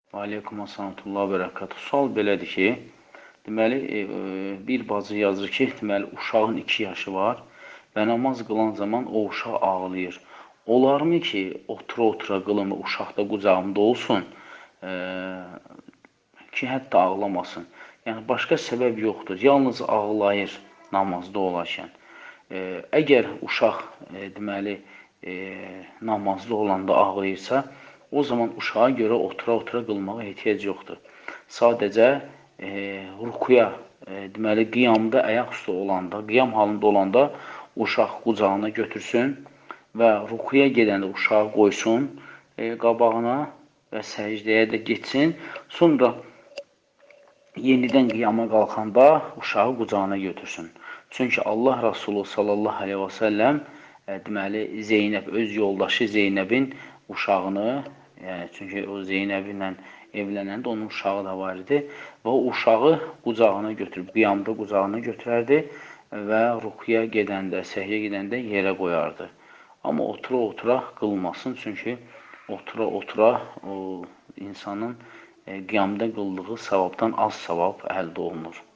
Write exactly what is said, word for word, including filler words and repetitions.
Aleykum assalamullah və bərəkatuhu. Sual belədir ki, deməli, e, bir bacı yazır ki, deməli, uşağın iki yaşı var və namaz qılan zaman o uşaq ağlayır. Olarmı ki, otura-otura qılımı uşaq da qucağımda olsun e, ki, hətta ağlamasın? Yəni, başqa səbəb yoxdur. Yalnız ağlayır namazda olarkən. E, əgər uşaq, e, deməli, e, namazda olanda ağlayırsa, o zaman uşağa görə otura-otura qılmağa ehtiyac yoxdur. Sadəcə e, rukuya, e, deməli, qiyamda ayaq üstə olanda, qiyam halında olanda uşaq qucağına götürsün və rukuya gedəndə uşağı qoysun e, qabağına və səcdəyə də getsin. Sonra yenidən qiyama qalxanda uşağı qucağına götürsün. Çünki Allah Rasulü sallallahu aleyhi və səlləm e, deməli, Zeynəb, öz yoldaşı Zeynəbin uşağını, yəni, çünki o Zeynəb ilə evlənəndə onun uşağı da var idi və o uşağı qucağına götürüb, qiyamda qucağına götürərdi və rukuya gedəndə, səhiyyə gedəndə yerə qoyardı. Amma otura-otura qılmasın, çünki otura-otura o insanın e, qiyamda qıldığı savabdan az savab əldə olunur.